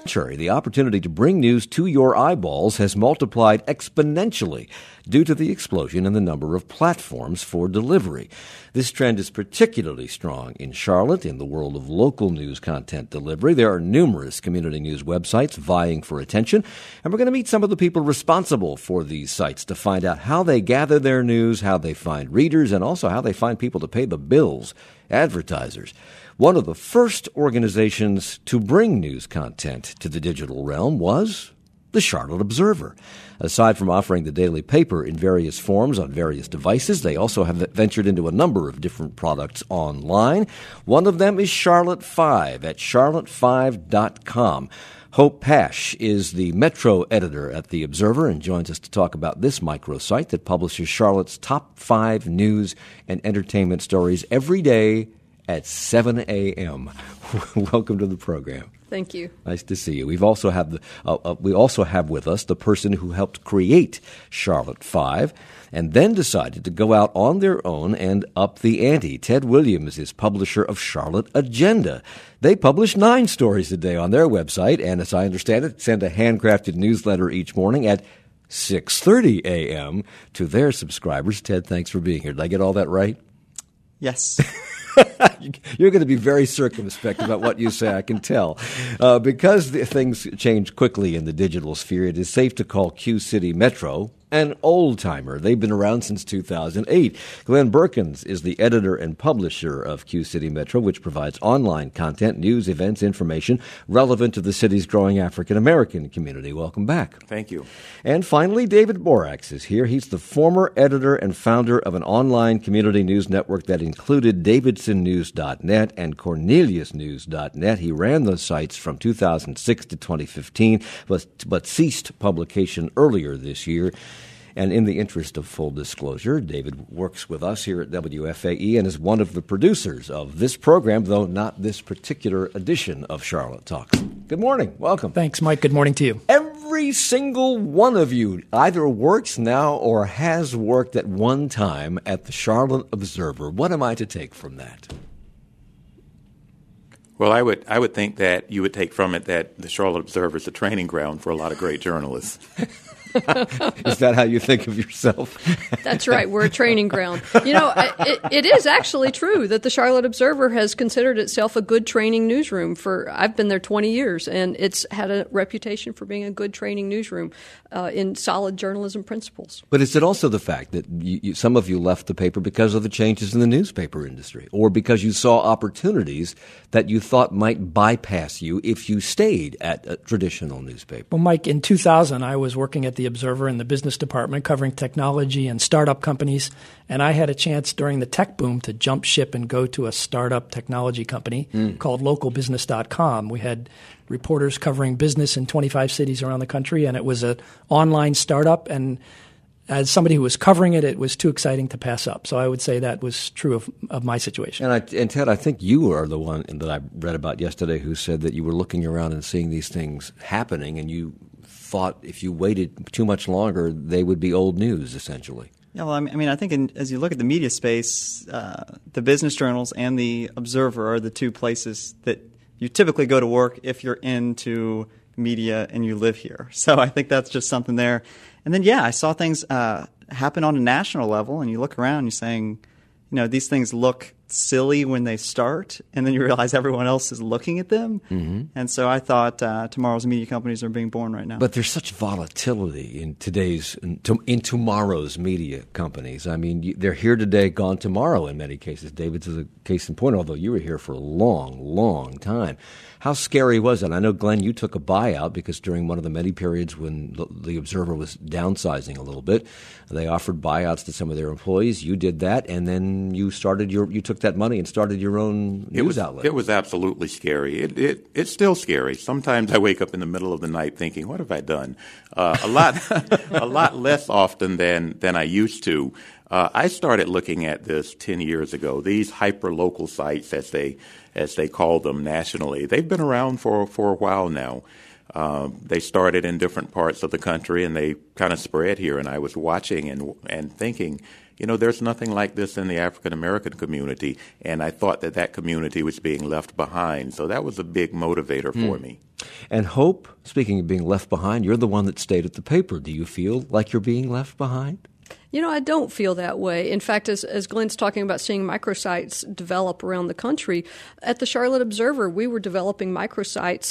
The opportunity to bring news to your eyeballs has multiplied exponentially due to the explosion in the number of platforms for delivery. This trend is particularly strong in Charlotte in the world of local news content delivery. There are numerous community news websites vying for attention, and we're going to meet some of the people responsible for these sites to find out how they gather their news, how they find readers, and also how they find people to pay the bills, advertisers. One of the first organizations to bring news content to the digital realm was the Charlotte Observer. Aside from offering the daily paper in various forms on various devices, they also have ventured into a number of different products online. One of them is Charlotte 5 at charlotte5.com. Hope Pash is the Metro editor at The Observer and joins us to talk about this microsite that publishes Charlotte's top 5 news and entertainment stories every day at 7 a.m. Welcome to the program. Thank you. Nice to see you. We also have with us the person who helped create Charlotte 5 and then decided to go out on their own and up the ante. Ted Williams is publisher of Charlotte Agenda. They publish 9 stories a day on their website and, as I understand it, send a handcrafted newsletter each morning at 6:30 a.m. to their subscribers. Ted, thanks for being here. Did I get all that right? Yes. You're going to be very circumspect about what you say, I can tell. Because things change quickly in the digital sphere, it is safe to call Q City Metro an old-timer. They've been around since 2008. Glenn Berkins is the editor and publisher of Q City Metro, which provides online content, news, events, information relevant to the city's growing African-American community. Welcome back. Thank you. And finally, David Borax is here. He's the former editor and founder of an online community news network that included DavidsonNews.net and CorneliusNews.net. He ran those sites from 2006 to 2015, but ceased publication earlier this year. And in the interest of full disclosure, David works with us here at WFAE and is one of the producers of this program, though not this particular edition of Charlotte Talks. Good morning. Welcome. Thanks, Mike. Good morning to you. Every single one of you either works now or has worked at one time at the Charlotte Observer. What am I to take from that? Well, I would think that you would take from it that the Charlotte Observer is a training ground for a lot of great journalists. Is that how you think of yourself? That's right. We're a training ground. You know, it is actually true that the Charlotte Observer has considered itself a good training newsroom. I've been there 20 years, and it's had a reputation for being a good training newsroom in solid journalism principles. But is it also the fact that some of you left the paper because of the changes in the newspaper industry, or because you saw opportunities that you thought might bypass you if you stayed at a traditional newspaper? Well, Mike, in 2000, I was working at the Observer in the business department covering technology and startup companies, and I had a chance during the tech boom to jump ship and go to a startup technology company called localbusiness.com. We had reporters covering business in 25 cities around the country, and it was an online startup, and as somebody who was covering it, it was too exciting to pass up. So I would say that was true of my situation. And Ted, I think you are the one that I read about yesterday who said that you were looking around and seeing these things happening, and you thought if you waited too much longer, they would be old news, essentially. Yeah, well, I mean, I think as you look at the media space, the business journals and the Observer are the two places that you typically go to work if you're into media and you live here. So I think that's just something there. And then, yeah, I saw things happen on a national level, and you look around and you're saying, you know, these things look silly when they start, and then you realize everyone else is looking at them. Mm-hmm. And so I thought tomorrow's media companies are being born right now. But there's such volatility in tomorrow's media companies. I mean, they're here today, gone tomorrow in many cases. David's is a case in point, although you were here for a long, long time. How scary was it? I know, Glenn, you took a buyout because during one of the many periods when the Observer was downsizing a little bit, they offered buyouts to some of their employees. You did that, and then you took that money and started your own news outlet. It was absolutely scary. It's still scary. Sometimes I wake up in the middle of the night thinking, "What have I done?" A lot less often than I used to. I started looking at this 10 years ago. These hyper-local sites, as they call them nationally, they've been around for a while now. They started in different parts of the country, and they kind of spread here. And I was watching and thinking, there's nothing like this in the African American community, and I thought that community was being left behind. So that was a big motivator for me. And Hope, speaking of being left behind, you're the one that stayed at the paper. Do you feel like you're being left behind? I don't feel that way. In fact, as Glenn's talking about seeing microsites develop around the country, at the Charlotte Observer, we were developing microsites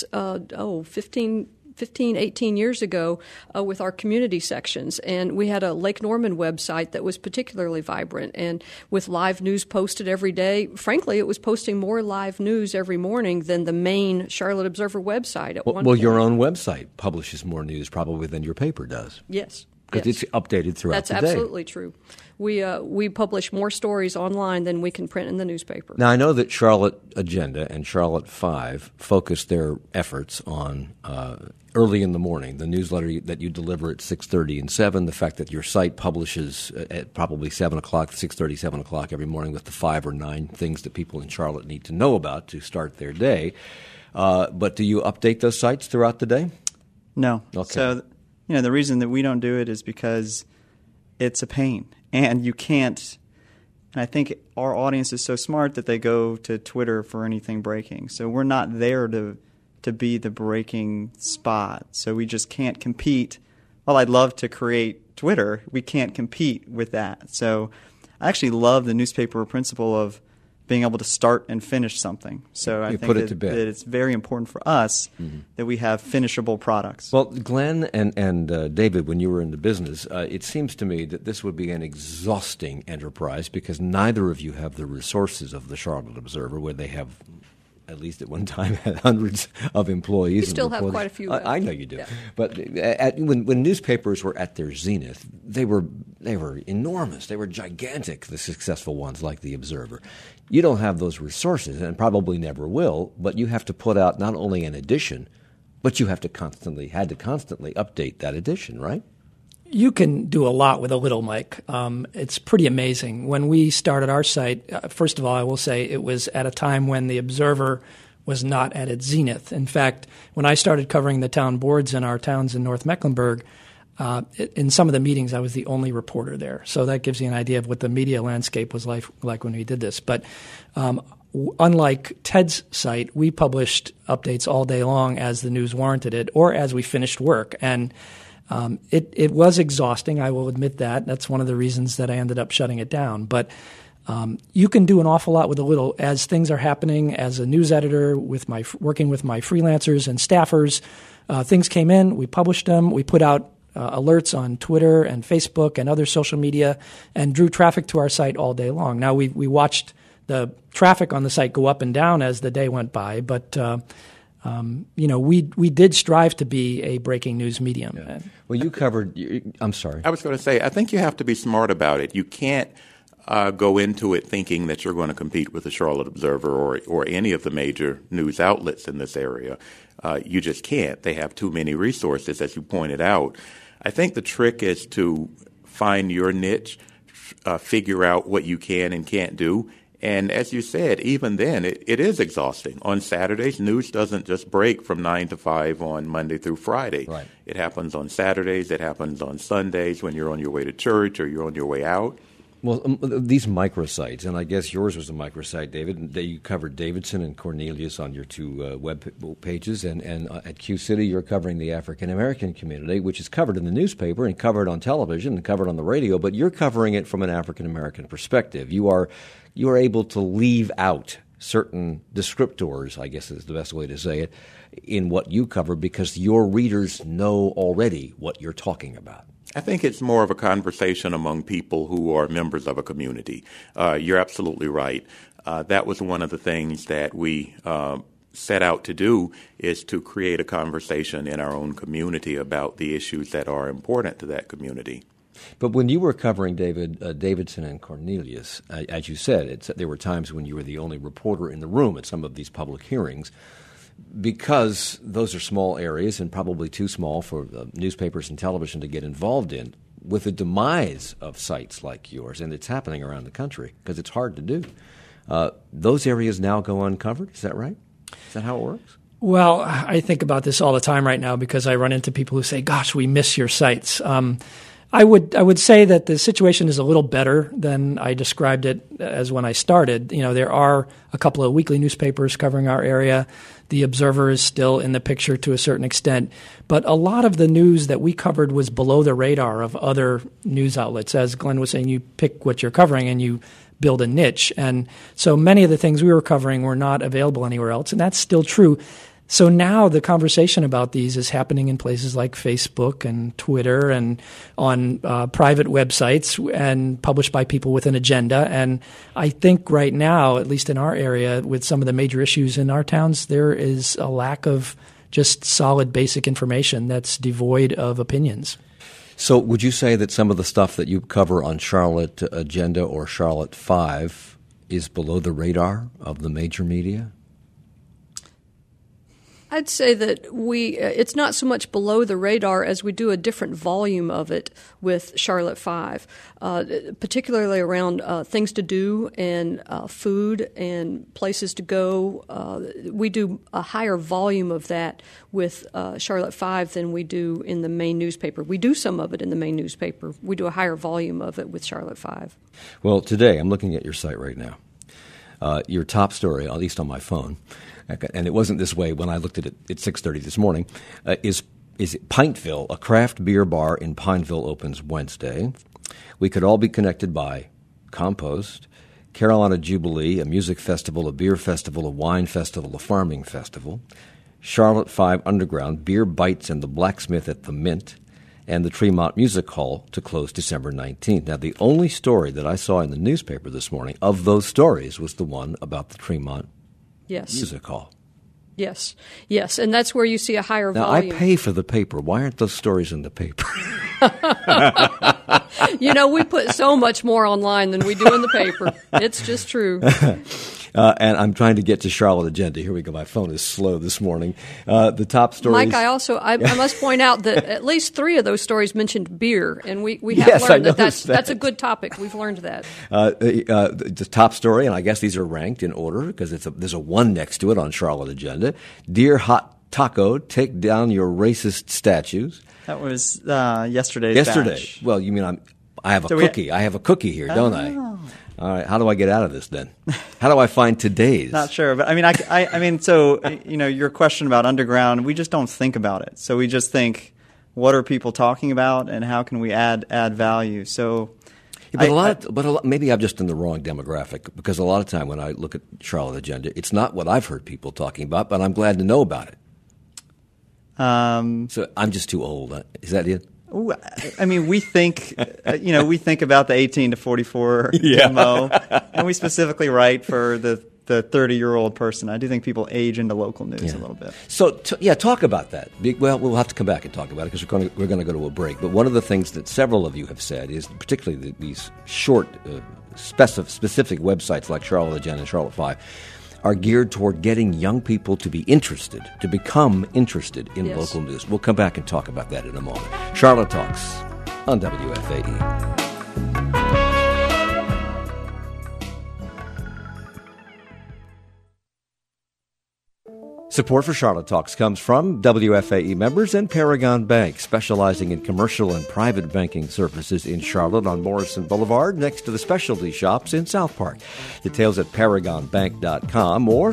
18 years ago with our community sections. And we had a Lake Norman website that was particularly vibrant and with live news posted every day. Frankly, it was posting more live news every morning than the main Charlotte Observer website at one point. Well, your own website publishes more news probably than your paper does. Yes. Because it's updated throughout the day. That's absolutely true. We publish more stories online than we can print in the newspaper. Now, I know that Charlotte Agenda and Charlotte 5 focus their efforts on early in the morning, the newsletter that you deliver at 6:30 and 7, the fact that your site publishes at probably 7 o'clock, 6:30, 7 o'clock every morning with the 5 or 9 things that people in Charlotte need to know about to start their day. But do you update those sites throughout the day? No. Okay. So, the reason that we don't do it is because it's a pain. And you can't, and I think our audience is so smart that they go to Twitter for anything breaking. So we're not there to be the breaking spot. So we just can't compete. While I'd love to create Twitter, we can't compete with that. So I actually love the newspaper principle of being able to start and finish something. So I think that it's very important for us that we have finishable products. Well, Glenn and David, when you were in the business, it seems to me that this would be an exhausting enterprise because neither of you have the resources of the Charlotte Observer, where they have, at least at one time, had hundreds of employees. We still have quite a few. I know you do. Yeah. But when newspapers were at their zenith, they were enormous. They were gigantic, the successful ones like the Observer. You don't have those resources and probably never will, but you have to put out not only an edition, but you had to constantly update that edition, right? You can do a lot with a little, Mike. It's pretty amazing. When we started our site, first of all, I will say it was at a time when the Observer was not at its zenith. In fact, when I started covering the town boards in our towns in North Mecklenburg, in some of the meetings, I was the only reporter there. So that gives you an idea of what the media landscape was like when we did this. But unlike Ted's site, we published updates all day long as the news warranted it or as we finished work. And it was exhausting, I will admit that. That's one of the reasons that I ended up shutting it down. But you can do an awful lot with a little. As things are happening as a news editor, working with my freelancers and staffers, things came in, we published them, we put out alerts on Twitter and Facebook and other social media and drew traffic to our site all day long. Now, we watched the traffic on the site go up and down as the day went by, but we did strive to be a breaking news medium. Yeah. Well, you covered – I'm sorry. I was going to say, I think you have to be smart about it. You can't go into it thinking that you're going to compete with the Charlotte Observer or any of the major news outlets in this area. You just can't. They have too many resources, as you pointed out. I think the trick is to find your niche, figure out what you can and can't do. And as you said, even then, it is exhausting. On Saturdays, news doesn't just break from 9 to 5 on Monday through Friday. Right. It happens on Saturdays. It happens on Sundays when you're on your way to church or you're on your way out. Well, these microsites, and I guess yours was a microsite, David. You covered Davidson and Cornelius on your two web pages, and at Q City you're covering the African American community, which is covered in the newspaper and covered on television and covered on the radio, but you're covering it from an African American perspective. You are able to leave out certain descriptors, I guess is the best way to say it, in what you cover because your readers know already what you're talking about. I think it's more of a conversation among people who are members of a community. You're absolutely right. That was one of the things that we set out to do, is to create a conversation in our own community about the issues that are important to that community. But when you were covering Davidson and Cornelius, as you said, there were times when you were the only reporter in the room at some of these public hearings. Because those are small areas and probably too small for newspapers and television to get involved in, with the demise of sites like yours, and it's happening around the country because it's hard to do, those areas now go uncovered. Is that right? Is that how it works? Well, I think about this all the time right now because I run into people who say, gosh, we miss your sites. I would say that the situation is a little better than I described it as when I started. There are a couple of weekly newspapers covering our area. The Observer is still in the picture to a certain extent. But a lot of the news that we covered was below the radar of other news outlets. As Glenn was saying, you pick what you're covering and you build a niche. And so many of the things we were covering were not available anywhere else, and that's still true. So now the conversation about these is happening in places like Facebook and Twitter and on private websites and published by people with an agenda. And I think right now, at least in our area, with some of the major issues in our towns, there is a lack of just solid basic information that's devoid of opinions. So would you say that some of the stuff that you cover on Charlotte Agenda or Charlotte 5 is below the radar of the major media? I'd say that it's not so much below the radar as we do a different volume of it with Charlotte 5, particularly around things to do and food and places to go. We do a higher volume of that with Charlotte 5 than we do in the main newspaper. We do some of it in the main newspaper. We do a higher volume of it with Charlotte 5. Well, today I'm looking at your site right now. Your top story, at least on my phone, and it wasn't this way when I looked at it at 6:30 this morning, is Pintville, a craft beer bar in Pineville opens Wednesday. We could all be connected by Compost, Carolina Jubilee, a music festival, a beer festival, a wine festival, a farming festival, Charlotte 5 Underground, Beer Bites and the Blacksmith at the Mint, and the Tremont Music Hall to close December 19th. Now, the only story that I saw in the newspaper this morning of those stories was the one about the Tremont Music Hall. Yes, and that's where you see a higher volume. Now, I pay for the paper. Why aren't those stories in the paper? We put so much more online than we do in the paper. It's just true. And I'm trying to get to Charlotte Agenda. Here we go. My phone is slow this morning. The top stories. Mike, I must point out that at least 3 of those stories mentioned beer, and we have learned that's a good topic. We've learned that. The top story, and I guess these are ranked in order because there's a 1 next to it on Charlotte Agenda. Dear Hot Taco, take down your racist statues. That was yesterday's batch. Well, you mean I have a cookie. I have a cookie here, don't I? All right. How do I get out of this then? How do I find today's? Not sure, but I mean, so your question about underground, we just don't think about it. So we just think, what are people talking about, and how can we add value? So, maybe I'm just in the wrong demographic because a lot of time when I look at Charlotte Agenda, it's not what I've heard people talking about, but I'm glad to know about it. So I'm just too old. Is that it? I mean, we think about the 18 to 44 demo, and we specifically write for the 30-year-old person. I do think people age into local news a little bit. So, talk about that. Well, we'll have to come back and talk about it because we're going to go to a break. But one of the things that several of you have said is, particularly these short, specific websites like Charlotte Agenda and Charlotte 5, are geared toward getting young people to be interested, to become interested in local news. We'll come back and talk about that in a moment. Charlotte Talks on WFAE. Support for Charlotte Talks comes from WFAE members and Paragon Bank, specializing in commercial and private banking services in Charlotte on Morrison Boulevard, next to the specialty shops in South Park. Details at ParagonBank.com or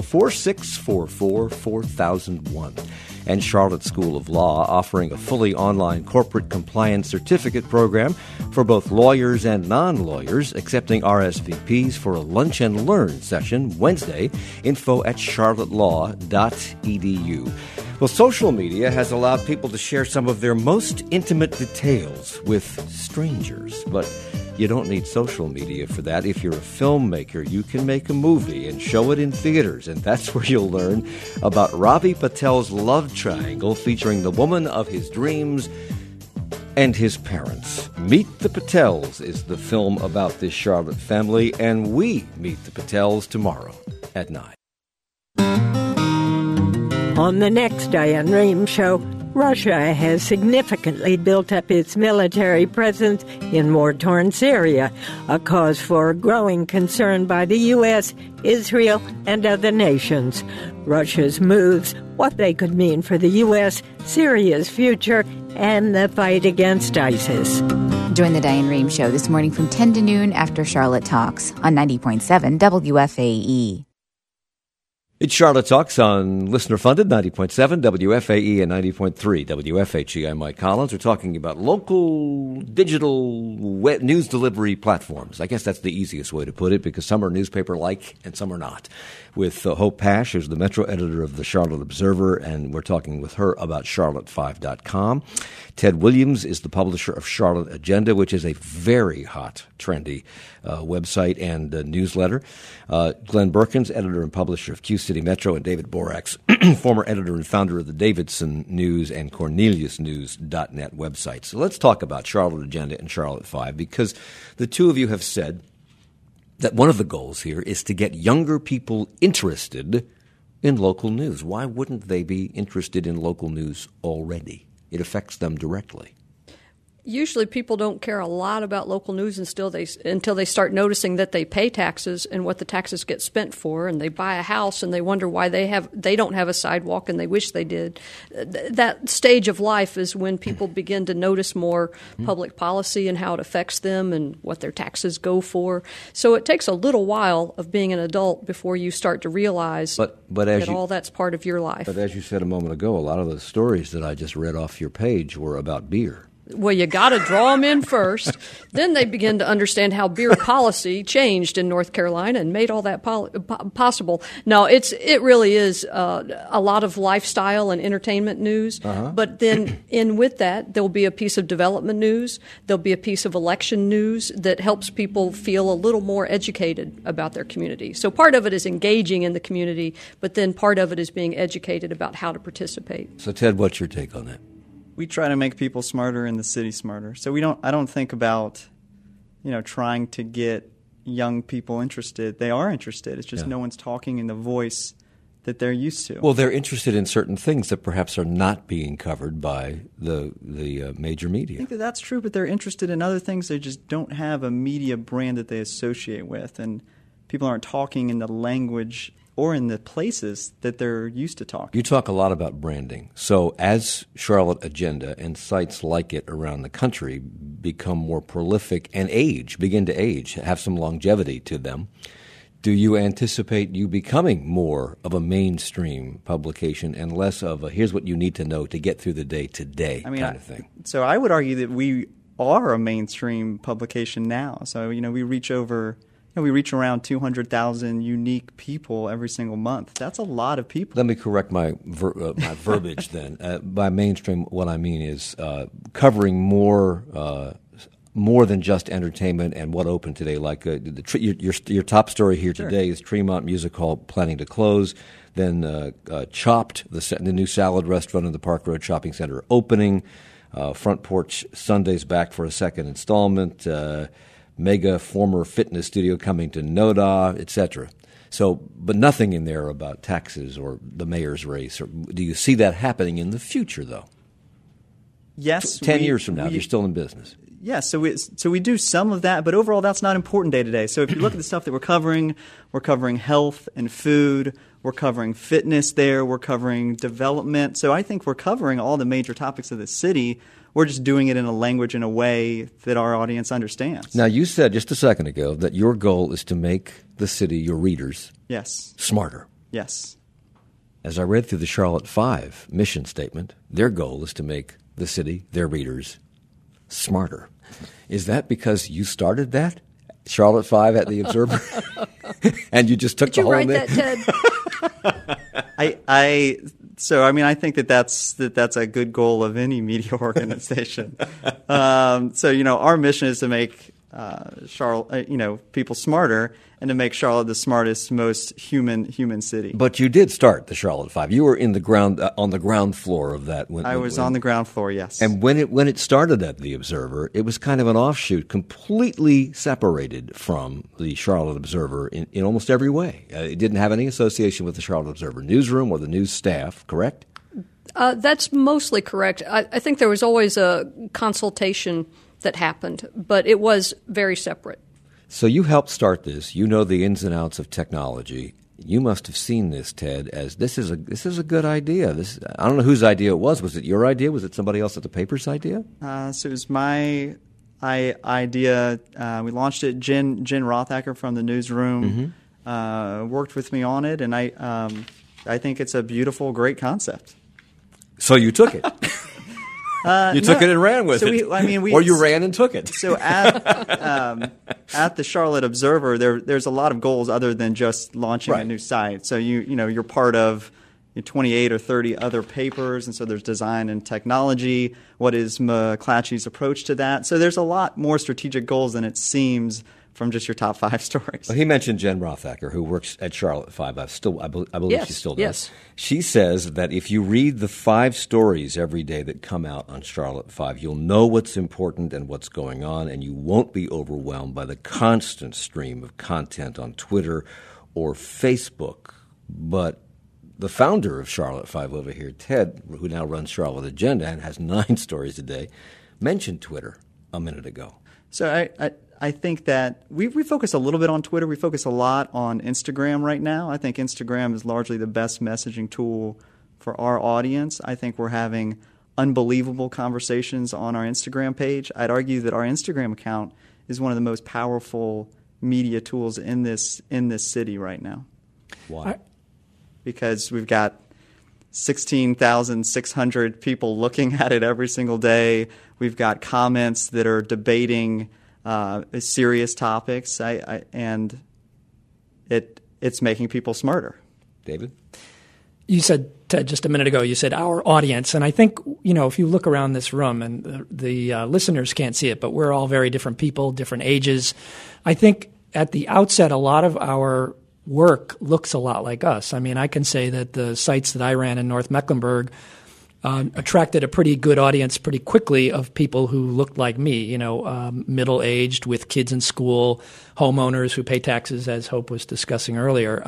704-644-4001. And Charlotte School of Law, offering a fully online corporate compliance certificate program for both lawyers and non-lawyers, accepting RSVPs for a lunch and learn session Wednesday. Info at charlottelaw.edu. Well, social media has allowed people to share some of their most intimate details with strangers, but you don't need social media for that. If you're a filmmaker, you can make a movie and show it in theaters, and that's where you'll learn about Ravi Patel's love triangle featuring the woman of his dreams and his parents. Meet the Patels is the film about this Charlotte family, and we meet the Patels tomorrow at 9. On the next Diane Rehm Show, Russia has significantly built up its military presence in war-torn Syria, a cause for growing concern by the U.S., Israel, and other nations. Russia's moves, what they could mean for the U.S., Syria's future, and the fight against ISIS. Join the Diane Rehm Show this morning from 10 to noon after Charlotte Talks on 90.7 WFAE. It's Charlotte Talks on listener-funded 90.7 WFAE and 90.3 WFHE. I'm Mike Collins. We're talking about local digital news delivery platforms. I guess that's the easiest way to put it because some are newspaper-like and some are not. With Hope Pash, who's the Metro editor of the Charlotte Observer, and we're talking with her about Charlotte5.com. Ted Williams is the publisher of Charlotte Agenda, which is a very hot, trendy website and newsletter. Glenn Berkins, editor and publisher of Q City Metro, and David Borax, former editor and founder of the Davidson News and CorneliusNews.net websites. So let's talk about Charlotte Agenda and Charlotte 5, because the two of you have said that one of the goals here is to get younger people interested in local news. Why wouldn't they be interested in local news already? It affects them directly. Usually people don't care a lot about local news until they start noticing that they pay taxes and what the taxes get spent for, and they buy a house and they wonder why they don't have a sidewalk and they wish they did. That stage of life is when people begin to notice more public policy and how it affects them and what their taxes go for. So it takes a little while of being an adult before you start to realize that all that's part of your life. But as you said a moment ago, a lot of the stories that I just read off your page were about beer. Well, you got to draw them in first. Then they begin to understand how beer policy changed in North Carolina and made all that possible. No, it really is a lot of lifestyle and entertainment news. But then with that, there'll be a piece of development news. There'll be a piece of election news that helps people feel a little more educated about their community. So part of it is engaging in the community, but then part of it is being educated about how to participate. So, Ted, what's your take on that? We try to make people smarter and the city smarter. So I don't think about, trying to get young people interested. They are interested. It's just no one's talking in the voice that they're used to. Well, they're interested in certain things that perhaps are not being covered by the major media. I think that's true, but they're interested in other things. They just don't have a media brand that they associate with, and people aren't talking in the language or in the places that they're used to talking. You talk a lot about branding. So as Charlotte Agenda and sites like it around the country become more prolific and begin to age, have some longevity to them, do you anticipate you becoming more of a mainstream publication and less of a here's what you need to know to get through the day today kind of thing? So I would argue that we are a mainstream publication now. So, we reach around 200,000 unique people every single month. That's a lot of people. Let me correct my verbiage then. By mainstream, what I mean is covering more than just entertainment and what opened today. Like your top story here today is Tremont Music Hall planning to close. Then Chopped, the new salad restaurant in the Park Road Shopping Center opening. Front Porch Sundays back for a second installment. Mega former fitness studio coming to Noda, etc. So, but nothing in there about taxes or the mayor's race. Or do you see that happening in the future, though? Yes. 10 years from now, if you're still in business. Yes, so we do some of that, but overall that's not important day to day. So if you look at the stuff that we're covering health and food, we're covering fitness there, we're covering development. So I think we're covering all the major topics of the city. We're just doing it in a language in a way that our audience understands. Now, you said just a second ago that your goal is to make the city, your readers, smarter. Yes. As I read through the Charlotte 5 mission statement, their goal is to make the city, their readers, smarter. Is that because you started that? Charlotte 5 at the Observer? And you just took the whole name? Did you write that, Ted? I think that's a good goal of any media organization. Our mission is to make Charlotte, people smarter, and to make Charlotte the smartest, most human city. But you did start the Charlotte 5. You were in the ground on the ground floor of that. I was on the ground floor, yes. And when it started at the Observer, it was kind of an offshoot, completely separated from the Charlotte Observer in almost every way. It didn't have any association with the Charlotte Observer newsroom or the news staff, correct? That's mostly correct. I think there was always a consultation that happened, but it was very separate. So you helped start this. You know the ins and outs of technology. You must have seen this, Ted, as this is a good idea. I don't know whose idea it was. Was it your idea? Was it somebody else at the paper's idea? So it was my idea. We launched it. Jen Rothacker from the newsroom worked with me on it, and I think it's a beautiful, great concept. So you took it. You took it and ran with it. Or you ran and took it. So at the Charlotte Observer, there's a lot of goals other than just launching a new site. So you're part of 28 or 30 other papers, and so there's design and technology. What is McClatchy's approach to that? So there's a lot more strategic goals than it seems from just your top 5 stories. Well, he mentioned Jen Rothacker, who works at Charlotte 5. I believe she still does. Yes. She says that if you read the 5 stories every day that come out on Charlotte 5, you'll know what's important and what's going on, and you won't be overwhelmed by the constant stream of content on Twitter or Facebook. But the founder of Charlotte 5 over here, Ted, who now runs Charlotte Agenda and has 9 stories a day, mentioned Twitter a minute ago. So I think that we focus a little bit on Twitter. We focus a lot on Instagram right now. I think Instagram is largely the best messaging tool for our audience. I think we're having unbelievable conversations on our Instagram page. I'd argue that our Instagram account is one of the most powerful media tools in this city right now. Why? Because we've got 16,600 people looking at it every single day. We've got comments that are debating serious topics, and it's making people smarter. David? You said, Ted, just a minute ago, you said our audience. And I think, if you look around this room, and the listeners can't see it, but we're all very different people, different ages. I think at the outset, a lot of our work looks a lot like us. I mean, I can say that the sites that I ran in North Mecklenburg attracted a pretty good audience pretty quickly of people who looked like me, middle-aged with kids in school, homeowners who pay taxes, as Hope was discussing earlier.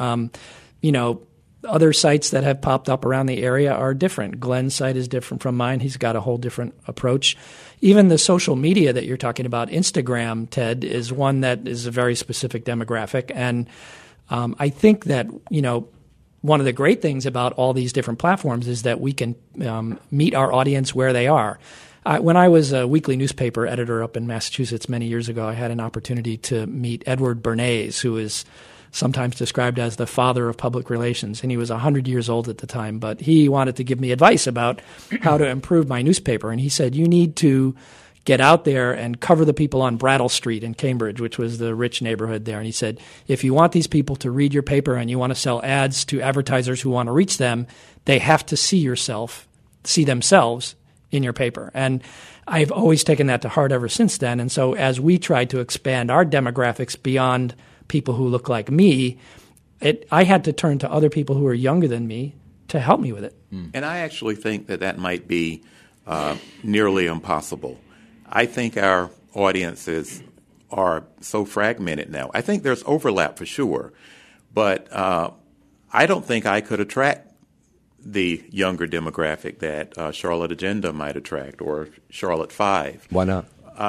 Other sites that have popped up around the area are different. Glenn's site is different from mine. He's got a whole different approach. Even the social media that you're talking about, Instagram, Ted, is one that is a very specific demographic. And I think that, one of the great things about all these different platforms is that we can meet our audience where they are. When I was a weekly newspaper editor up in Massachusetts many years ago, I had an opportunity to meet Edward Bernays, who is sometimes described as the father of public relations, and he was 100 years old at the time. But he wanted to give me advice about how to improve my newspaper, and he said, you need to get out there and cover the people on Brattle Street in Cambridge, which was the rich neighborhood there. And he said, if you want these people to read your paper and you want to sell ads to advertisers who want to reach them, they have to see themselves in your paper. And I've always taken that to heart ever since then. And so as we tried to expand our demographics beyond people who look like me, I had to turn to other people who are younger than me to help me with it. And I actually think that might be nearly impossible. I think our audiences are so fragmented now. I think there's overlap for sure, but I don't think I could attract the younger demographic that Charlotte Agenda might attract or Charlotte 5. Why not?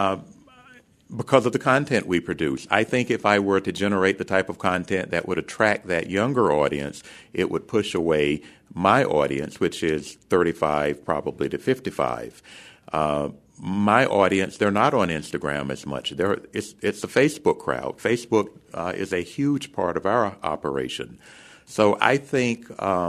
Because of the content we produce. I think if I were to generate the type of content that would attract that younger audience, it would push away my audience, which is 35 probably to 55. My audience, they're not on Instagram as much. It's a Facebook crowd. Facebook is a huge part of our operation. So I think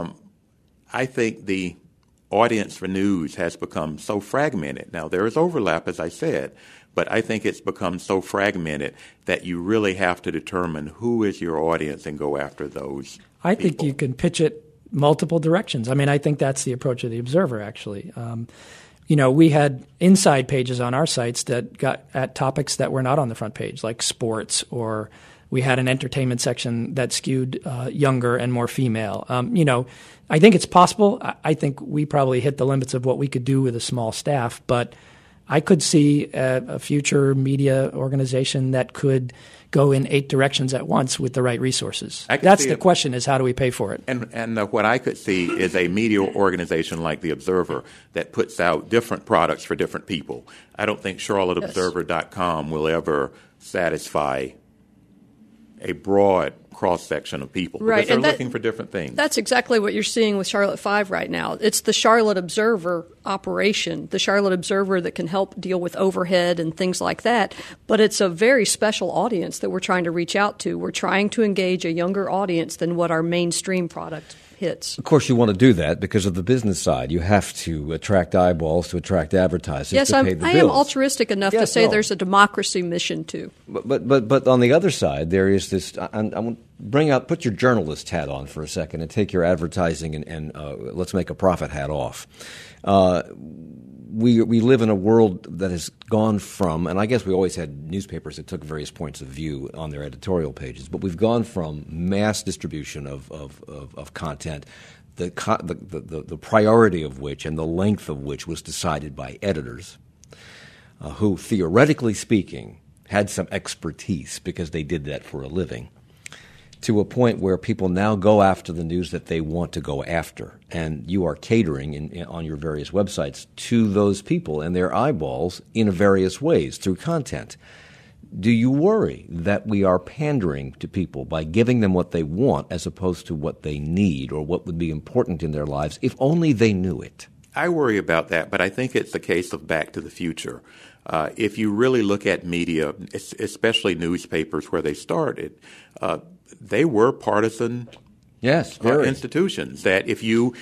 the audience for news has become so fragmented. Now, there is overlap, as I said, but I think it's become so fragmented that you really have to determine who is your audience and go after those I people. think you can pitch it multiple directions. I mean, I think that's the approach of the Observer, actually. We had inside pages on our sites that got at topics that were not on the front page, like sports, or we had an entertainment section that skewed younger and more female. I think it's possible. I think we probably hit the limits of what we could do with a small staff, but I could see a future media organization that could go in 8 directions at once with the right resources. That's the question, is how do we pay for it? And what I could see is a media organization like The Observer that puts out different products for different people. I don't think CharlotteObserver.com will ever satisfy a broad cross-section of people, because they're looking for different things. That's exactly what you're seeing with Charlotte 5 right now. It's the Charlotte Observer operation, the Charlotte Observer that can help deal with overhead and things like that, but it's a very special audience that we're trying to reach out to. We're trying to engage a younger audience than what our mainstream product hits. Of course, you want to do that because of the business side. You have to attract eyeballs, to attract advertisers, yes, to pay the bills. I am altruistic enough to say there's a democracy mission too. But on the other side, there is this. Put your journalist hat on for a second and take your advertising and let's make a profit hat off. We live in a world that has gone from, and I guess we always had newspapers that took various points of view on their editorial pages, but we've gone from mass distribution of content, the priority of which and the length of which was decided by editors, who, theoretically speaking, had some expertise because they did that for a living, to a point where people now go after the news that they want to go after. And you are catering on your various websites to those people and their eyeballs in various ways through content. Do you worry that we are pandering to people by giving them what they want as opposed to what they need or what would be important in their lives if only they knew it? I worry about that, but I think it's a case of back to the future. If you really look at media, especially newspapers where they started, they were partisan institutions. That if you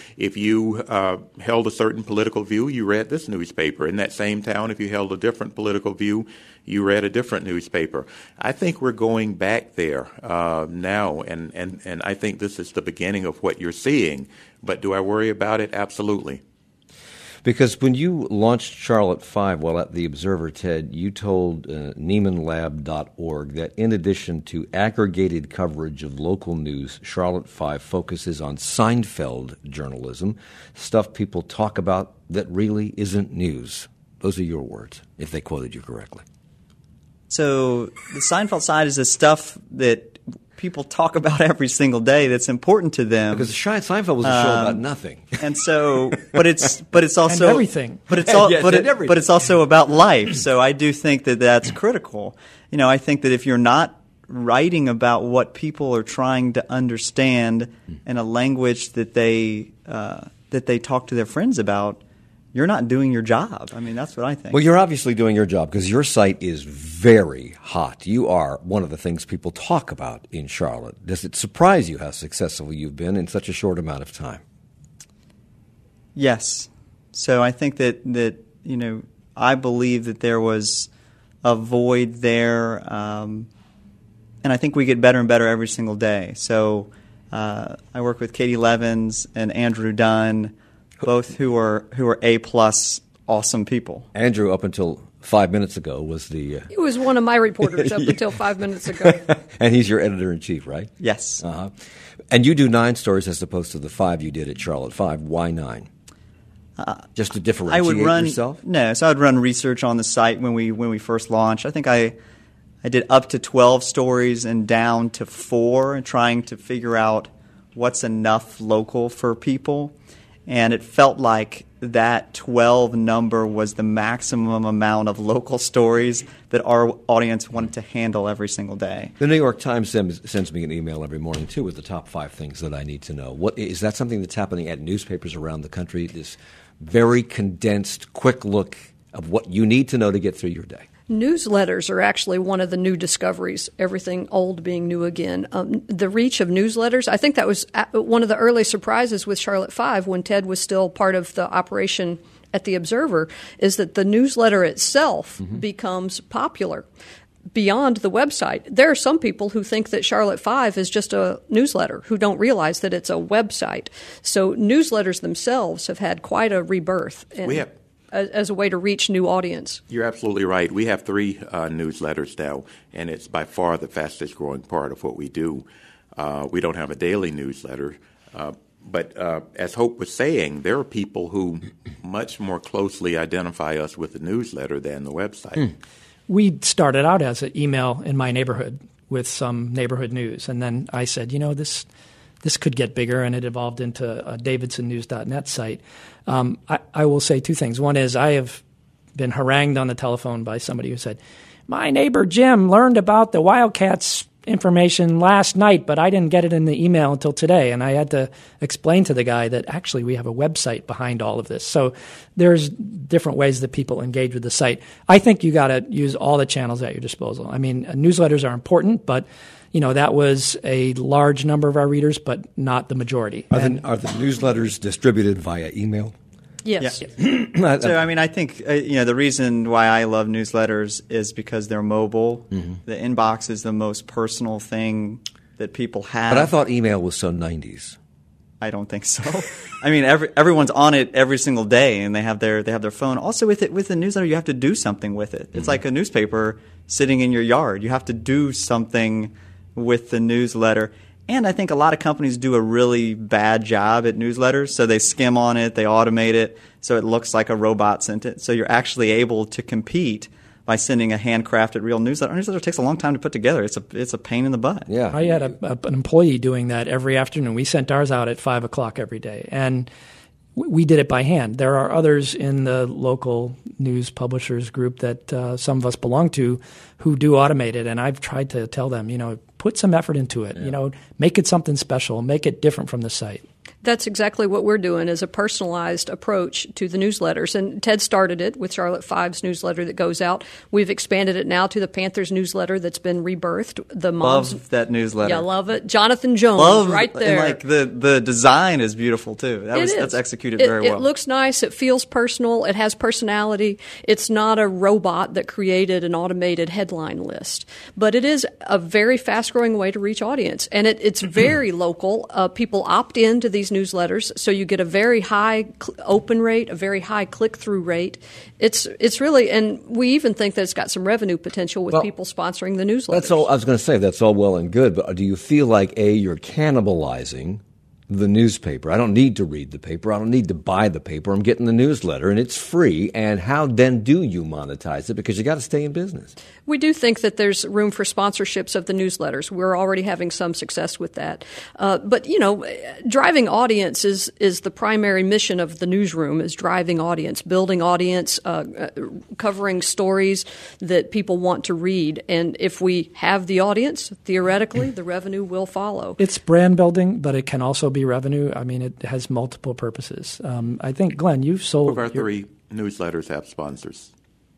held a certain political view, you read this newspaper. In that same town, if you held a different political view, you read a different newspaper. I think we're going back there now, and I think this is the beginning of what you're seeing. But do I worry about it? Absolutely. Because when you launched Charlotte 5 while at The Observer, Ted, you told NeimanLab.org that in addition to aggregated coverage of local news, Charlotte 5 focuses on Seinfeld journalism, stuff people talk about that really isn't news. Those are your words, if they quoted you correctly. So the Seinfeld side is the stuff that people talk about every single day that's important to them. Because Seinfeld was a show about nothing. And so, but it's also and everything. But it's but it's also about life. So I do think that that's critical. You know, I think that if you're not writing about what people are trying to understand in a language that they talk to their friends about, you're not doing your job. I mean, that's what I think. Well, you're obviously doing your job because your site is very hot. You are one of the things people talk about in Charlotte. Does it surprise you how successful you've been in such a short amount of time? Yes. So I think that you know, I believe that there was a void there, and I think we get better and better every single day. So I work with Katie Levins and Andrew Dunn, both who are A-plus awesome people. Andrew, up until 5 minutes ago, was He was one of my reporters up until 5 minutes ago. And he's your editor-in-chief, right? Yes. Uh-huh. And you do 9 stories as opposed to the 5 you did at Charlotte 5. Why 9? Just to differentiate yourself? No, so I'd run research on the site when we first launched. I think I did up to 12 stories and down to 4, and trying to figure out what's enough local for people. And it felt like that 12 number was the maximum amount of local stories that our audience wanted to handle every single day. The New York Times sends me an email every morning, too, with the top 5 things that I need to know. Is that something that's happening at newspapers around the country, this very condensed, quick look of what you need to know to get through your day? Newsletters are actually one of the new discoveries, everything old being new again. The reach of newsletters, I think that was one of the early surprises with Charlotte 5 when Ted was still part of the operation at The Observer, is that the newsletter itself becomes popular beyond the website. There are some people who think that Charlotte 5 is just a newsletter, who don't realize that it's a website. So newsletters themselves have had quite a rebirth. As a way to reach new audience. You're absolutely right. We have 3 newsletters now, and it's by far the fastest growing part of what we do. We don't have a daily newsletter, as Hope was saying, there are people who much more closely identify us with the newsletter than the website. We started out as an email in my neighborhood with some neighborhood news, and then I said, this could get bigger, and it evolved into a davidsonnews.net site. I will say two things. One is I have been harangued on the telephone by somebody who said, my neighbor Jim learned about the Wildcats information last night, but I didn't get it in the email until today. And I had to explain to the guy that actually we have a website behind all of this. So there's different ways that people engage with the site. I think you got to use all the channels at your disposal. I mean, newsletters are important, but that was a large number of our readers, but not the majority. Are the newsletters distributed via email? Yes. Yeah. So, I think, the reason why I love newsletters is because they're mobile. Mm-hmm. The inbox is the most personal thing that people have. But I thought email was so 90s. I don't think so. Everyone's on it every single day, and they have their phone. Also, with the newsletter, you have to do something with it. It's like a newspaper sitting in your yard. You have to do something with the newsletter. And I think a lot of companies do a really bad job at newsletters. So they skim on it, they automate it, so it looks like a robot sent it. So you're actually able to compete by sending a handcrafted real newsletter. A newsletter takes a long time to put together. It's a pain in the butt. Yeah, I had an employee doing that every afternoon. We sent ours out at 5 o'clock every day, and we did it by hand. There are others in the local news publishers group that some of us belong to who do automate it, and I've tried to tell them, put some effort into it. Yeah. Make it something special. Make it different from the site. That's exactly what we're doing, is a personalized approach to the newsletters. And Ted started it with Charlotte 5's newsletter that goes out. We've expanded it now to the Panthers newsletter that's been rebirthed. The moms love that newsletter. Yeah, love it. Jonathan Jones, right there. And the design is beautiful too. That's executed very well. It looks nice. It feels personal. It has personality. It's not a robot that created an automated headline list, but it is a very fast-growing way to reach audience, and it's very local. People opt into these newsletters, so you get a very high open rate, a very high click-through rate. It's really, and we even think that it's got some revenue potential with people sponsoring the newsletters. That's all I was going to say. That's all well and good, but do you feel like you're cannibalizing the newspaper? I don't need to read the paper. I don't need to buy the paper. I'm getting the newsletter, and it's free. And how then do you monetize it? Because you got to stay in business. We do think that there's room for sponsorships of the newsletters. We're already having some success with that. But driving audience is the primary mission of the newsroom, is driving audience, building audience, covering stories that people want to read. And if we have the audience, theoretically, the revenue will follow. It's brand building, but it can also be revenue. I mean, it has multiple purposes. I think, Glenn, you've sold... Two of our 3 newsletters have sponsors.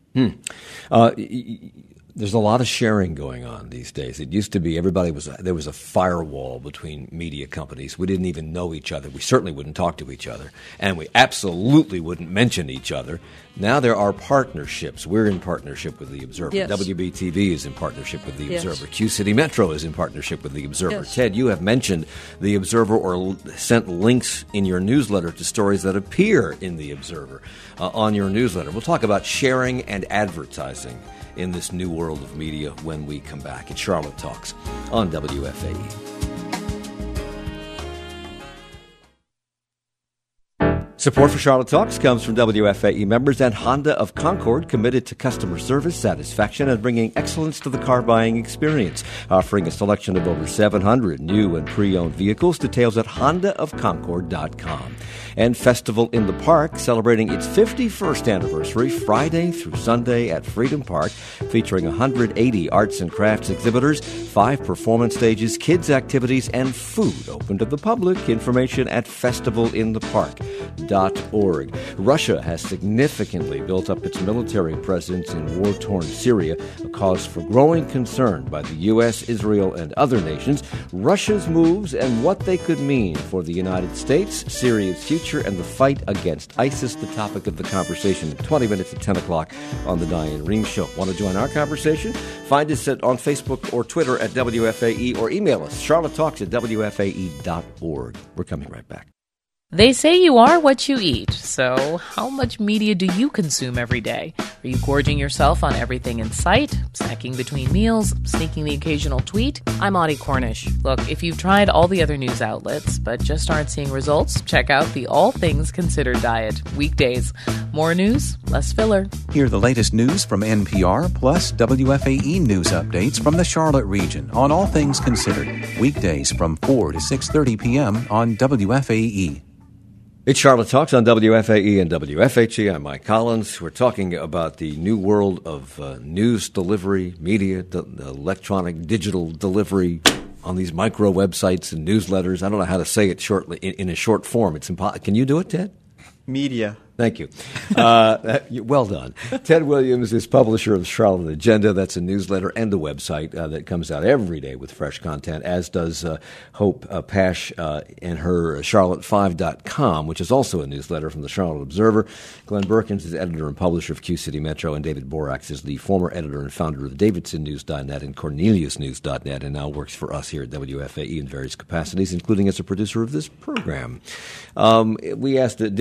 There's a lot of sharing going on these days. It used to be there was a firewall between media companies. We didn't even know each other. We certainly wouldn't talk to each other, and we absolutely wouldn't mention each other. Now there are partnerships. We're in partnership with the Observer. Yes. WBTV is in partnership with the Observer. Q City Metro is in partnership with the Observer. Yes. Ted, you have mentioned the Observer or sent links in your newsletter to stories that appear in the Observer on your newsletter. We'll talk about sharing and advertising in this new world of media when we come back. It's Charlotte Talks on WFAE. Support for Charlotte Talks comes from WFAE members and Honda of Concord, committed to customer service, satisfaction, and bringing excellence to the car buying experience. Offering a selection of over 700 new and pre-owned vehicles. Details at hondaofconcord.com. And Festival in the Park, celebrating its 51st anniversary Friday through Sunday at Freedom Park, featuring 180 arts and crafts exhibitors, 5 performance stages, kids' activities, and food open to the public. Information at festivalinthepark.org. Russia has significantly built up its military presence in war-torn Syria, a cause for growing concern by the U.S., Israel, and other nations. Russia's moves and what they could mean for the United States, Syria's future, and the fight against ISIS, the topic of the conversation in 20 minutes at 10 o'clock on the Diane Rehm Show. Want to join our conversation? Find us on Facebook or Twitter at WFAE, or email us, charlottetalks@WFAE.org. We're coming right back. They say you are what you eat, so how much media do you consume every day? Are you gorging yourself on everything in sight? Snacking between meals? Sneaking the occasional tweet? I'm Audie Cornish. Look, if you've tried all the other news outlets but just aren't seeing results, check out the All Things Considered diet. Weekdays. More news, less filler. Hear the latest news from NPR, plus WFAE news updates from the Charlotte region on All Things Considered. Weekdays from 4 to 6:30 p.m. on WFAE. It's Charlotte Talks on WFAE and WFHE. I'm Mike Collins. We're talking about the new world of news delivery, media, electronic, digital delivery on these micro websites and newsletters. I don't know how to say it shortly in a short form. It's impossible. Can you do it, Ted? Media. Thank you. Well done. Ted Williams is publisher of the Charlotte Agenda. That's a newsletter and a website that comes out every day with fresh content, as does Hope Pash and her Charlotte5.com, which is also a newsletter from the Charlotte Observer. Glenn Berkins is editor and publisher of Q City Metro, and David Borax is the former editor and founder of DavidsonNews.net and CorneliusNews.net, and now works for us here at WFAE in various capacities, including as a producer of this program. We asked a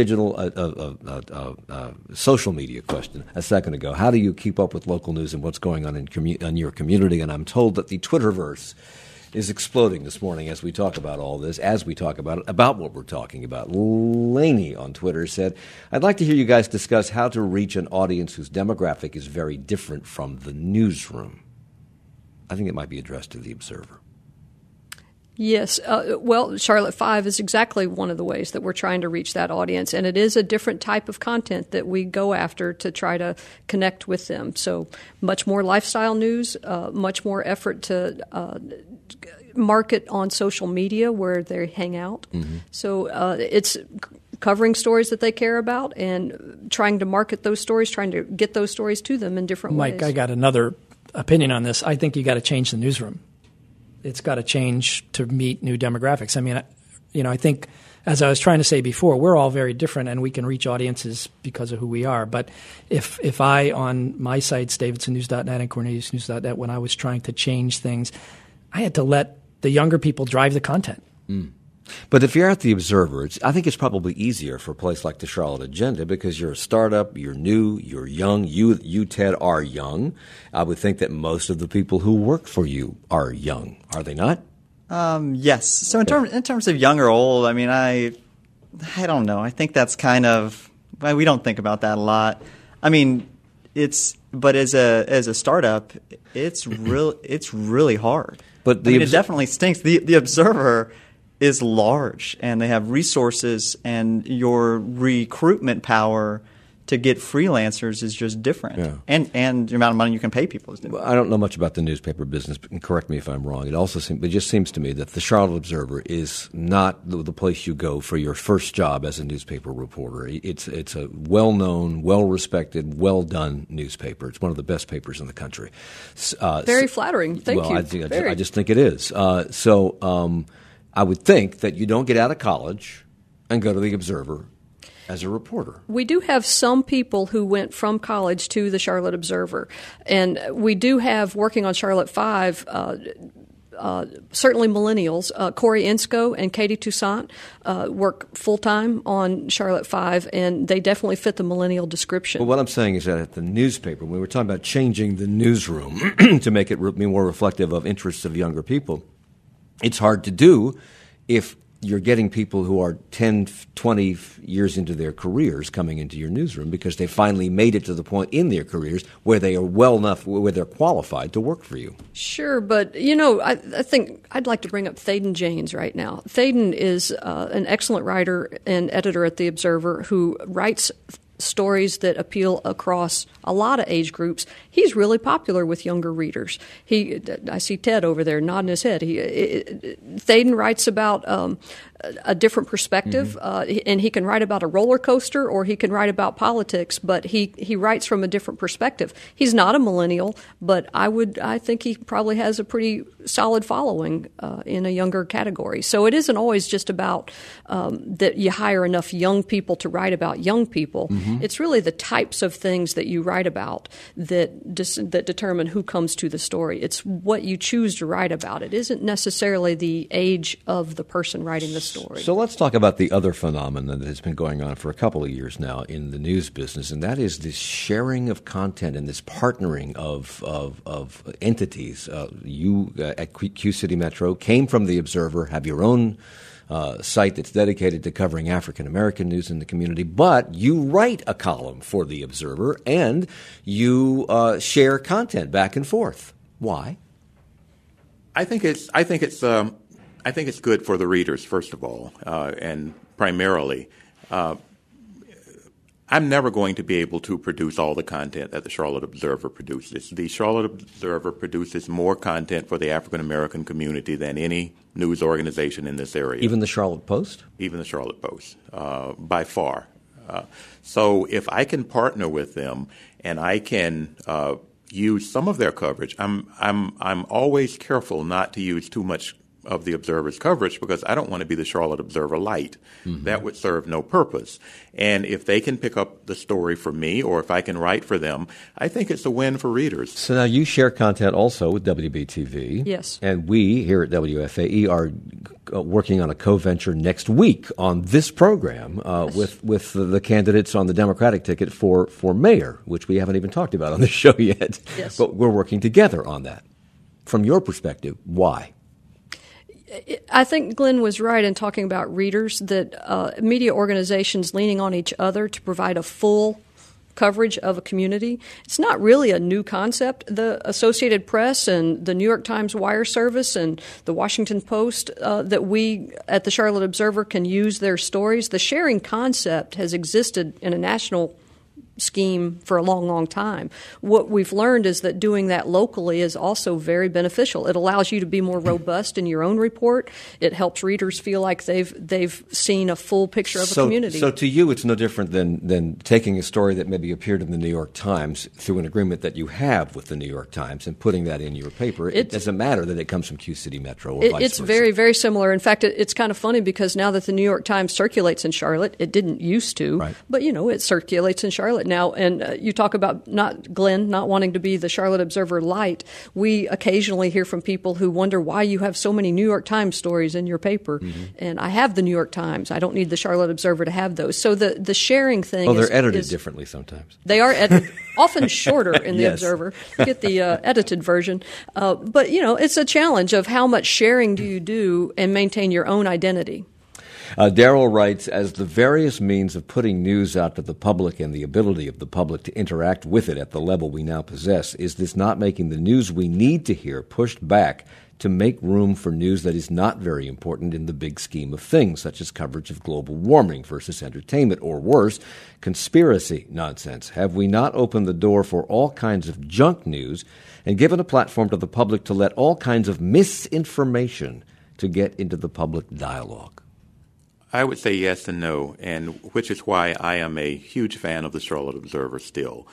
social media question a second ago. How do you keep up with local news and what's going on in your community? And I'm told that the Twitterverse is exploding this morning as we talk about all this, as we talk about what we're talking about. Laney on Twitter said, I'd like to hear you guys discuss how to reach an audience whose demographic is very different from the newsroom. I think it might be addressed to the Observer. Yes. Well, Charlotte 5 is exactly one of the ways that we're trying to reach that audience, and it is a different type of content that we go after to try to connect with them. So much more lifestyle news, much more effort to market on social media where they hang out. Mm-hmm. So it's covering stories that they care about and trying to market those stories, trying to get those stories to them in different ways. Mike, I got another opinion on this. I think you got to change the newsroom. It's got to change to meet new demographics. I mean, I think, as I was trying to say before, we're all very different and we can reach audiences because of who we are. But if I, on my sites, DavidsonNews.net and CorneliusNews.net, when I was trying to change things, I had to let the younger people drive the content. Mm. But if you're at the Observer, I think it's probably easier for a place like the Charlotte Agenda because you're a startup, you're new, you're young. You, Ted, are young. I would think that most of the people who work for you are young. Are they not? Yes. So in terms of young or old, I mean, I don't know. I think that's kind of we don't think about that a lot. I mean, but as a startup, it's really hard. But it definitely stinks. The Observer is large, and they have resources, and your recruitment power to get freelancers is just different. Yeah. And the amount of money you can pay people is different. Well, I don't know much about the newspaper business, but correct me if I'm wrong. It just seems to me that the Charlotte Observer is not the place you go for your first job as a newspaper reporter. It's a well-known, well-respected, well-done newspaper. It's one of the best papers in the country. Very flattering. Thank you. I just think it is. I would think that you don't get out of college and go to the Observer as a reporter. We do have some people who went from college to the Charlotte Observer, and we do have, working on Charlotte 5, certainly millennials. Corey Insco and Katie Toussaint work full-time on Charlotte 5, and they definitely fit the millennial description. Well, what I'm saying is that at the newspaper, when we're talking about changing the newsroom to make it be more reflective of interests of younger people, it's hard to do if you're getting people who are 10, 20 years into their careers coming into your newsroom because they finally made it to the point in their careers where they are well enough, where they're qualified to work for you. Sure, but, I think I'd like to bring up Thaden Janes right now. Thaden is an excellent writer and editor at The Observer who writes stories that appeal across a lot of age groups. He's really popular with younger readers. I see Ted over there nodding his head. Thaden writes about a different perspective, and he can write about a roller coaster or he can write about politics, but he writes from a different perspective. He's not a millennial, but I think he probably has a pretty solid following in a younger category. So it isn't always just about that you hire enough young people to write about young people. Mm-hmm. It's really the types of things that you write about that determine who comes to the story. It's what you choose to write about. It isn't necessarily the age of the person writing the story. story. So let's talk about the other phenomenon that has been going on for a couple of years now in the news business, and that is this sharing of content and this partnering of entities. You at Q City Metro came from the Observer, have your own site that's dedicated to covering African American news in the community, but you write a column for the Observer and you share content back and forth. Why? I think it's good for the readers, first of all, and primarily. I'm never going to be able to produce all the content that the Charlotte Observer produces. The Charlotte Observer produces more content for the African American community than any news organization in this area. Even the Charlotte Post? Even the Charlotte Post, by far. So if I can partner with them and I can use some of their coverage, I'm always careful not to use too much of the Observer's coverage because I don't want to be the Charlotte Observer light. Mm-hmm. That would serve no purpose. And if they can pick up the story for me or if I can write for them, I think it's a win for readers. So now you share content also with WBTV. Yes. And we here at WFAE are working on a co-venture next week on this program yes. with the candidates on the Democratic ticket for mayor, which we haven't even talked about on the show yet. Yes. But we're working together on that. From your perspective, why? I think Glenn was right in talking about readers, that media organizations leaning on each other to provide a full coverage of a community. It's not really a new concept. The Associated Press and the New York Times Wire Service and the Washington Post that we at the Charlotte Observer can use their stories. The sharing concept has existed in a national scheme for a long, long time. What we've learned is that doing that locally is also very beneficial. It allows you to be more robust in your own report. It helps readers feel like they've seen a full picture of a community. So to you, it's no different than taking a story that maybe appeared in the New York Times through an agreement that you have with the New York Times and putting that in your paper. It doesn't matter that it comes from Q City Metro or vice versa. It's very, very similar. In fact, it's kind of funny because now that the New York Times circulates in Charlotte, it didn't used to, right. But it circulates in Charlotte now. And you talk about Glenn not wanting to be the Charlotte Observer light. We occasionally hear from people who wonder why you have so many New York Times stories in your paper. Mm-hmm. And I have the New York Times. I don't need the Charlotte Observer to have those. So the sharing thing they're edited differently sometimes. They are edited, often shorter in the yes. Observer. You get the edited version. But, it's a challenge of how much sharing do you do and maintain your own identity. Daryl writes, as the various means of putting news out to the public and the ability of the public to interact with it at the level we now possess, is this not making the news we need to hear pushed back to make room for news that is not very important in the big scheme of things, such as coverage of global warming versus entertainment, or worse, conspiracy nonsense? Have we not opened the door for all kinds of junk news and given a platform to the public to let all kinds of misinformation to get into the public dialogue? I would say yes and no, and which is why I am a huge fan of the Charlotte Observer still.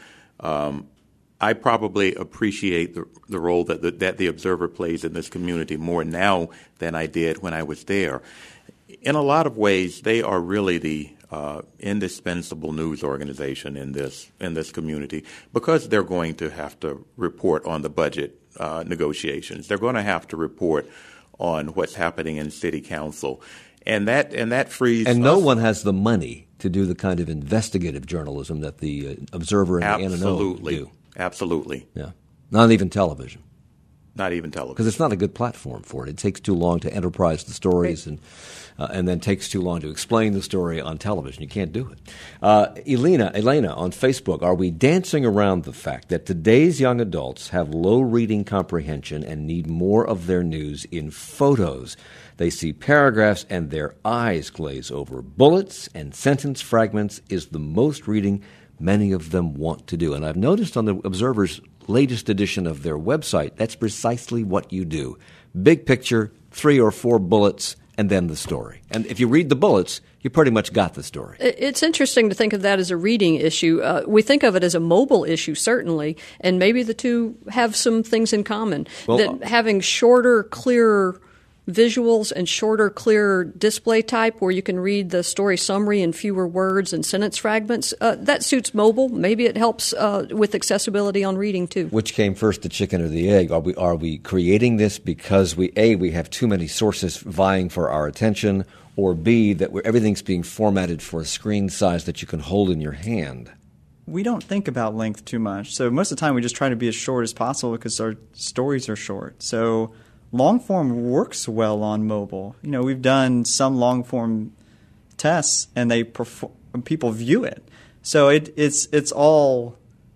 I probably appreciate the role that the Observer plays in this community more now than I did when I was there. In a lot of ways, they are really the indispensable news organization in this community because they're going to have to report on the budget negotiations. They're going to have to report on what's happening in city council. And that frees and no one has the money to do the kind of investigative journalism that the Observer and the NNO do. Absolutely. Yeah. Not even television. Not even television. Because it's not a good platform for it. It takes too long to enterprise the stories and then takes too long to explain the story on television. You can't do it. Elena on Facebook, are we dancing around the fact that today's young adults have low reading comprehension and need more of their news in photos? They see paragraphs and their eyes glaze over. Bullets and sentence fragments is the most reading many of them want to do. And I've noticed on the Observer's latest edition of their website, that's precisely what you do. Big picture, 3 or 4 bullets, and then the story. And if you read the bullets, you pretty much got the story. It's interesting to think of that as a reading issue. We think of it as a mobile issue, certainly, and maybe the two have some things in common. Well, that having shorter, clearer visuals and shorter, clearer display type where you can read the story summary in fewer words and sentence fragments, that suits mobile. Maybe it helps with accessibility on reading, too. Which came first, the chicken or the egg? Are we creating this because we have too many sources vying for our attention, or B, that everything's being formatted for a screen size that you can hold in your hand? We don't think about length too much. So most of the time we just try to be as short as possible because our stories are short. So long form works well on mobile. We've done some long form tests and people view it. So it's all,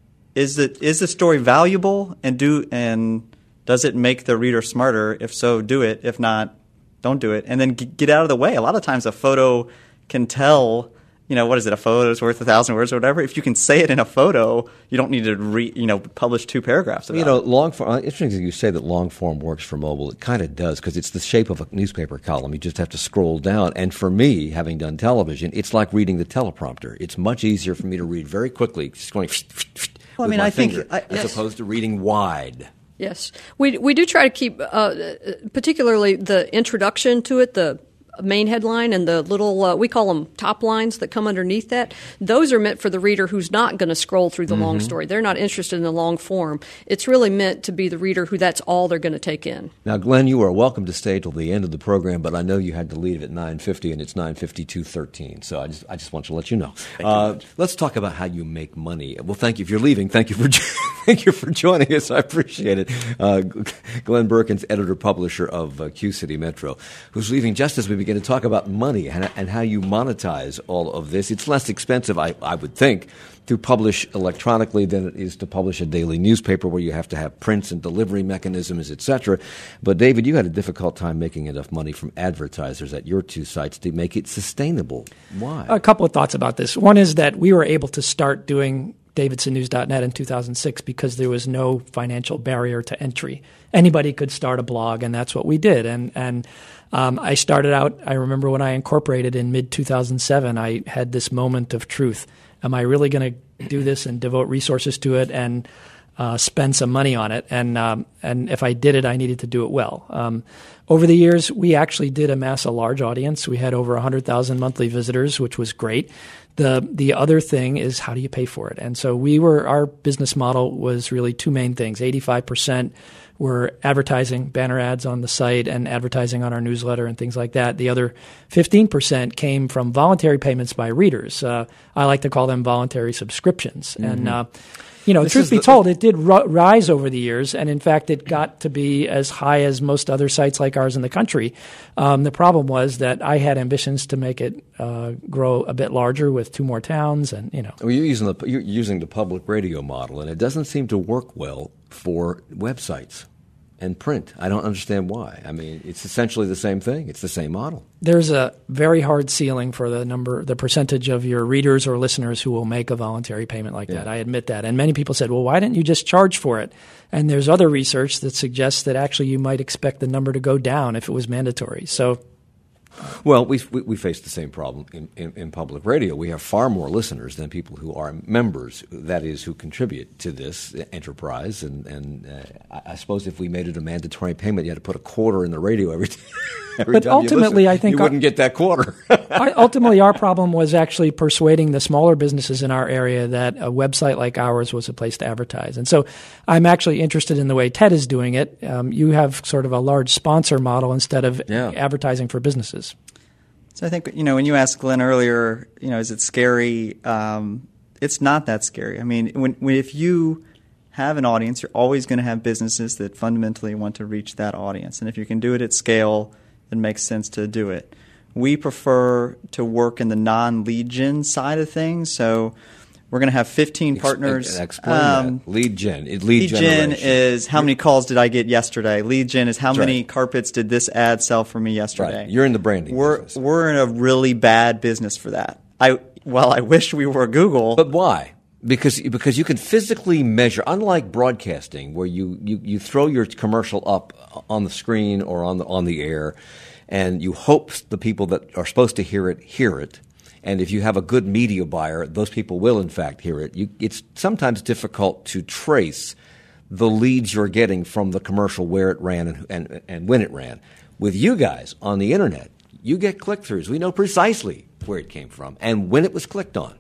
is the story valuable and does it make the reader smarter? If so, do it. If not, don't do it. And then get out of the way. A lot of times a photo can tell, what is it? A photo is worth 1,000 words or whatever. If you can say it in a photo, you don't need to publish 2 paragraphs about it. Long form. Interesting you say that long form works for mobile. It kind of does because it's the shape of a newspaper column. You just have to scroll down. And for me, having done television, it's like reading the teleprompter. It's much easier for me to read very quickly, just going with my finger, as opposed to reading wide. Yes. We do try to keep, particularly the introduction to it, the main headline and the little, we call them top lines that come underneath that. Those are meant for the reader who's not going to scroll through the long story. They're not interested in the long form. It's really meant to be the reader who that's all they're going to take in. Now, Glenn, you are welcome to stay till the end of the program, but I know you had to leave at 9:50 and it's 9:52:13. So I just want to let you know. Let's talk about how you make money. Well, thank you. If you're leaving, thank you for joining us. I appreciate it. Glenn Birkins, editor-publisher of Q-City Metro, who's leaving just as we begin to talk about money and how you monetize all of this. It's less expensive, I would think, to publish electronically than it is to publish a daily newspaper where you have to have prints and delivery mechanisms, et cetera. But, David, you had a difficult time making enough money from advertisers at your 2 sites to make it sustainable. Why? A couple of thoughts about this. One is that we were able to start doing davidsonnews.net in 2006 because there was no financial barrier to entry. Anybody could start a blog, and that's what we did. And I started out, I remember when I incorporated in mid-2007, I had this moment of truth. Am I really going to do this and devote resources to it and spend some money on it? And if I did it, I needed to do it well. Over the years, we actually did amass a large audience. We had over 100,000 monthly visitors, which was great. The other thing is, how do you pay for it? And so our business model was really 2 main things. 85% were advertising, banner ads on the site and advertising on our newsletter and things like that. The other 15% came from voluntary payments by readers. I like to call them voluntary subscriptions. Mm-hmm. And truth be told, it did rise over the years, and in fact, it got to be as high as most other sites like ours in the country. The problem was that I had ambitions to make it grow a bit larger with 2 more towns, and Well, you're using the public radio model, and it doesn't seem to work well for websites and print. I don't understand why. I mean, it's essentially the same thing. It's the same model. There's a very hard ceiling for the percentage of your readers or listeners who will make a voluntary payment like that. I admit that. And many people said, well, why didn't you just charge for it? And there's other research that suggests that actually you might expect the number to go down if it was mandatory. So, well, we face the same problem in public radio. We have far more listeners than people who are members, that is, who contribute to this enterprise. And I suppose if we made it a mandatory payment, you had to put a quarter in the radio every time. But ultimately, I think you wouldn't get that quarter. Ultimately, our problem was actually persuading the smaller businesses in our area that a website like ours was a place to advertise. And so I'm actually interested in the way TED is doing it. You have sort of a large sponsor model instead of advertising for businesses. So I think, when you asked Glenn earlier, is it scary? It's not that scary. I mean, if you have an audience, you're always going to have businesses that fundamentally want to reach that audience. And if you can do it at scale, it makes sense to do it. We prefer to work in the non-lead gen side of things. So we're going to have 15 partners. Explain that. Lead gen. Lead gen is how many calls did I get yesterday? Lead gen is how many carpets did this ad sell for me yesterday? Right. You're in the branding business. We're in a really bad business for that. I wish we were Google. But why? Because you can physically measure, unlike broadcasting, where you throw your commercial up on the screen or on the air, and you hope the people that are supposed to hear it. And if you have a good media buyer, those people will in fact hear it. It's sometimes difficult to trace the leads you're getting from the commercial, where it ran and when it ran. With you guys on the internet, you get click-throughs. We know precisely where it came from and when it was clicked on.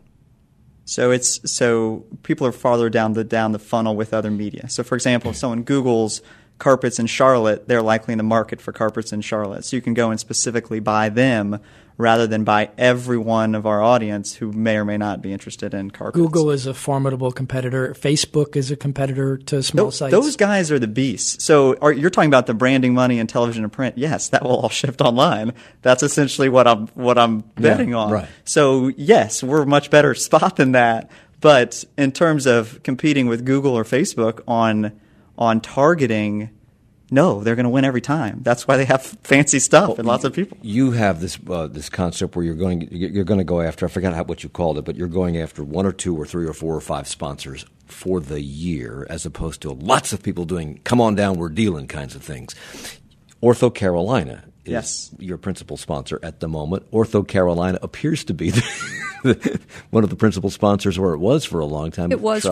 So people are farther down the funnel with other media. So, for example, if someone Googles carpets in Charlotte, they're likely in the market for carpets in Charlotte. So you can go and specifically buy them rather than buy every one of our audience who may or may not be interested in carpets. Google is a formidable competitor. Facebook is a competitor to small sites. Those guys are the beasts. So you're talking about the branding money in television and print. Yes, that will all shift online. That's essentially what I'm betting on. Right. So yes, we're a much better spot than that. But in terms of competing with Google or Facebook on targeting, no, they're going to win every time. That's why they have fancy stuff and lots of people. You have this concept where you're going to go after, I forgot what you called it, but you're going after 1 or 2 or 3 or 4 or 5 sponsors for the year, as opposed to lots of people doing come on down, we're dealing kinds of things. Ortho Carolina is your principal sponsor at the moment. Ortho Carolina appears to be one of the principal sponsors, or it was for a long time. It was.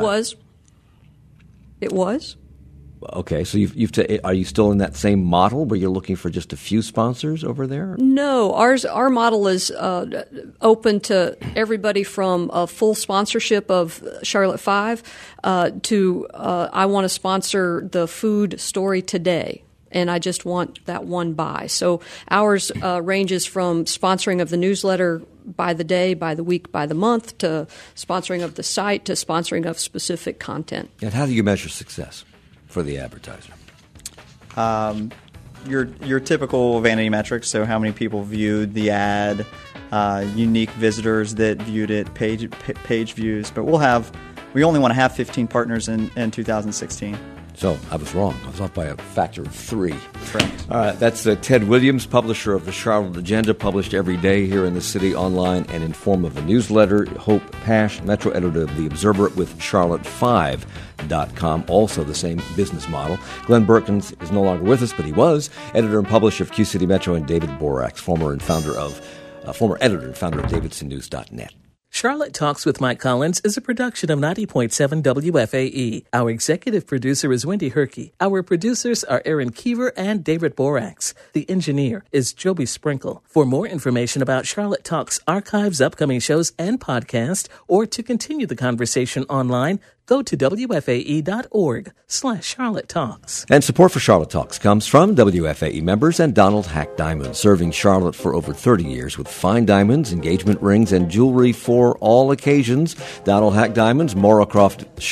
It was. Okay, so are you still in that same model where you're looking for just a few sponsors over there? No, our model is open to everybody from a full sponsorship of Charlotte 5 to I want to sponsor the food story today, and I just want that one buy. So ours ranges from sponsoring of the newsletter by the day, by the week, by the month, to sponsoring of the site, to sponsoring of specific content. And how do you measure success for the advertiser? Your typical vanity metrics, so how many people viewed the ad, unique visitors that viewed it, page views. But we only want to have 15 partners in 2016. So I was wrong. I was off by a factor of 3. Correct. All right, that's Ted Williams, publisher of the Charlotte Agenda, published every day here in the city, online and in form of a newsletter. Hope Pash, Metro editor of The Observer with Charlotte5.com, also the same business model. Glenn Burkins is no longer with us, but he was editor and publisher of Q City Metro, and David Borax, former editor and founder of DavidsonNews.net. Charlotte Talks with Mike Collins is a production of 90.7 WFAE. Our executive producer is Wendy Herkey. Our producers are Aaron Kiever and David Borax. The engineer is Joby Sprinkle. For more information about Charlotte Talks archives, upcoming shows, and podcasts, or to continue the conversation online, go to WFAE.org/Charlotte Talks. And support for Charlotte Talks comes from WFAE members and Donald Hack Diamonds, serving Charlotte for over 30 years with fine diamonds, engagement rings, and jewelry for all occasions. Donald Hack Diamonds, Morrowcroft,